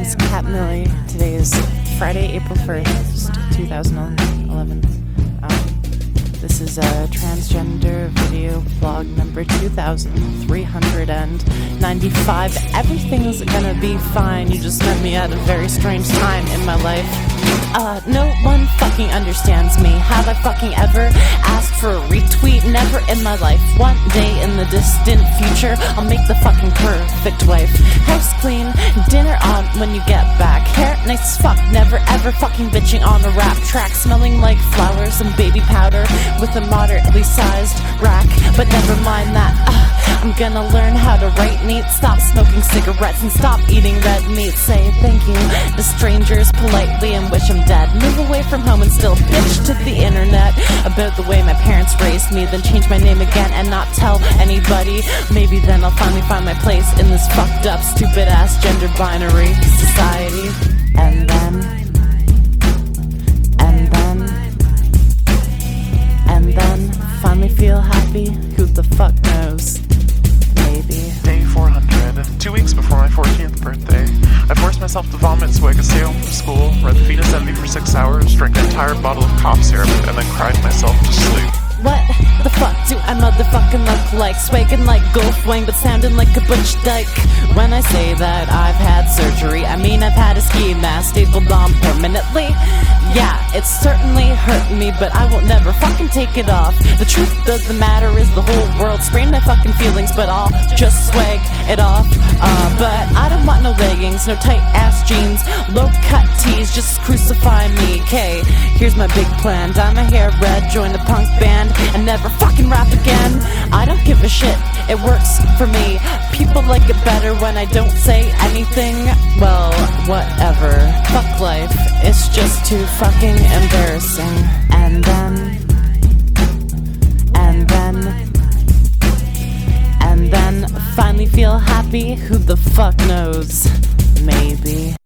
is Kat Millie. Today is Friday, April 1st, 2011. This is a transgender video vlog number 2395. Everything's gonna be fine. You just met me at a very strange time in my life. No one fucking understands me. Have I fucking ever asked for a retweet? Never in my life. One day in the distant future, I'll make the fucking perfect wife. House clean, dinner on when you get back. Hair nice as fuck, never ever fucking bitching on a rap track. Smelling like flowers and baby powder with a moderately sized rack. But never mind that, I'm gonna learn how to write neat. Stop smoking cigarettes and stop eating red meat. Say thank you to strangers politely and wish I'm dead. Move away from home and still bitch to the internet about the way my parents raised me. Then change my name again and not tell anybody. Maybe then I'll finally find my place in this fucked up stupid ass gender binary society. And then finally feel happy. Who the fuck knows? Maybe. Day 400, 2 weeks before my 14th birthday. I forced myself to vomit so I could stay home from school, read Fetus Envy for 6 hours, drank an entire bottle of cough syrup, and then cried myself to sleep. What the fuck do I motherfucking look like? Swagging like Golf Wang, but sounding like a butch dyke. When I say that I've had surgery, I mean I've had a ski mask stapled on permanently. Yeah, it's certainly hurting me, but I won't never fucking take it off. The truth of the matter is the whole world sprained my fucking feelings, but I'll just swag it off. But I don't want no leggings, no tight ass jeans, low cut tees, just crucify me. Okay, here's my big plan. Dye my hair red, join the punk band, and never fucking rap again. I don't give a shit, it works for me. People like it better when I don't say anything. Well, whatever. Fuck life, it's just too fucking embarrassing. And then finally feel happy. Who the fuck knows? Maybe.